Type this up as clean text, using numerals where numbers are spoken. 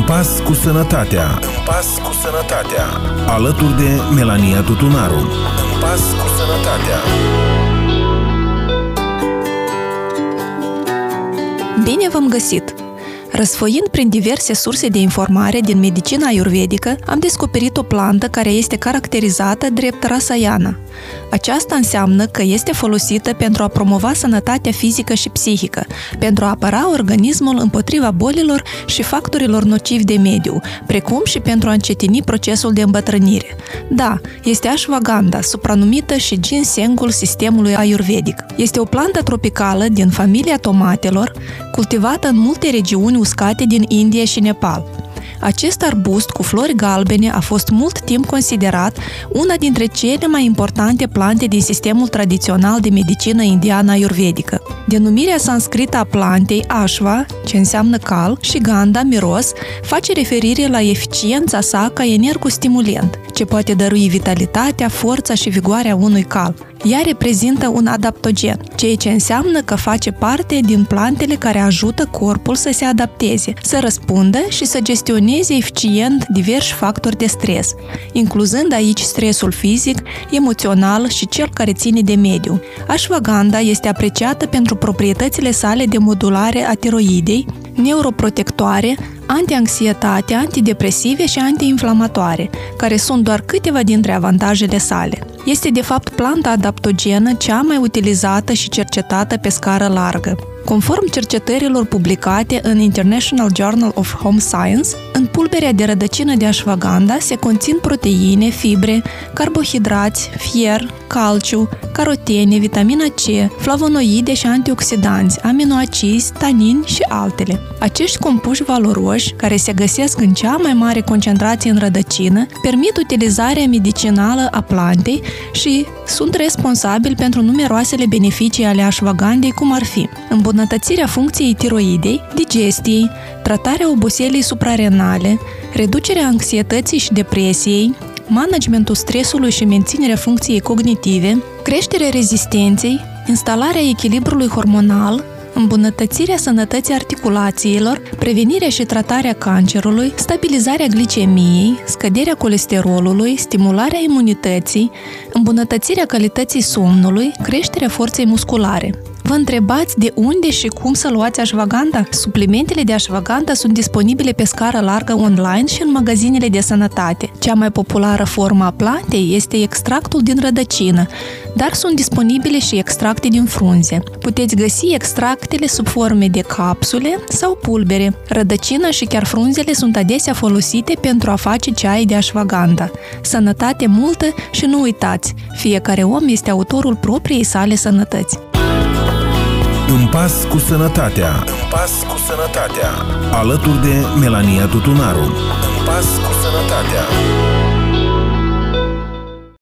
pas cu sănătatea. În pas cu sănătatea. Alături de Melania Tutunaru. În pas cu sănătatea. Bine v-am găsit! Răsfoind prin diverse surse de informare din medicina ayurvedică, am descoperit o plantă care este caracterizată drept rasayana. Aceasta înseamnă că este folosită pentru a promova sănătatea fizică și psihică, pentru a apăra organismul împotriva bolilor și factorilor nocivi de mediu, precum și pentru a încetini procesul de îmbătrânire. Da, este ashwagandha, supranumită și ginsengul sistemului ayurvedic. Este o plantă tropicală din familia tomatelor, cultivată în multe regiuni uscate din India și Nepal. Acest arbust cu flori galbene a fost mult timp considerat una dintre cele mai importante plante din sistemul tradițional de medicină indiană ayurvedică. Denumirea sanscrită a plantei, ashva, ce înseamnă cal, și gandha, miros, face referire la eficiența sa ca energostimulant, ce poate dărui vitalitatea, forța și vigoarea unui cal. Ea reprezintă un adaptogen, ceea ce înseamnă că face parte din plantele care ajută corpul să se adapteze, să răspundă și să gestioneze eficient diversi factori de stres, incluzând aici stresul fizic, emoțional și cel care ține de mediu. Ashwagandha este apreciată pentru proprietățile sale de modulare a tiroidei, neuroprotectoare, antianxietate, antidepresive și antiinflamatoare, care sunt doar câteva dintre avantajele sale. Este de fapt planta adaptogenă cea mai utilizată și cercetată pe scară largă. Conform cercetărilor publicate în International Journal of Home Science, în pulberea de rădăcină de ashwagandha se conțin proteine, fibre, carbohidrați, fier, calciu, carotene, vitamina C, flavonoide și antioxidanți, aminoacizi, tanini și altele. Acești compuși valoroși, care se găsesc în cea mai mare concentrație în rădăcină, permit utilizarea medicinală a plantei și sunt responsabili pentru numeroasele beneficii ale ashwagandhei, cum ar fi îmbunătățirea funcției tiroidei, digestiei, tratarea oboselii suprarenale, reducerea anxietății și depresiei, managementul stresului și menținerea funcției cognitive, creșterea rezistenței, instalarea echilibrului hormonal, îmbunătățirea sănătății articulațiilor, prevenirea și tratarea cancerului, stabilizarea glicemiei, scăderea colesterolului, stimularea imunității, îmbunătățirea calității somnului, creșterea forței musculare. Vă întrebați de unde și cum să luați ashwagandha? Suplimentele de ashwagandha sunt disponibile pe scară largă online și în magazinele de sănătate. Cea mai populară formă a plantei este extractul din rădăcină, dar sunt disponibile și extracte din frunze. Puteți găsi extractele sub forme de capsule sau pulbere. Rădăcina și chiar frunzele sunt adesea folosite pentru a face ceai de ashwagandha. Sănătate multă și nu uitați, fiecare om este autorul propriei sale sănătăți. În pas cu sănătatea. În pas cu sănătatea. Alături de Melania Tutunaru. În pas cu sănătatea.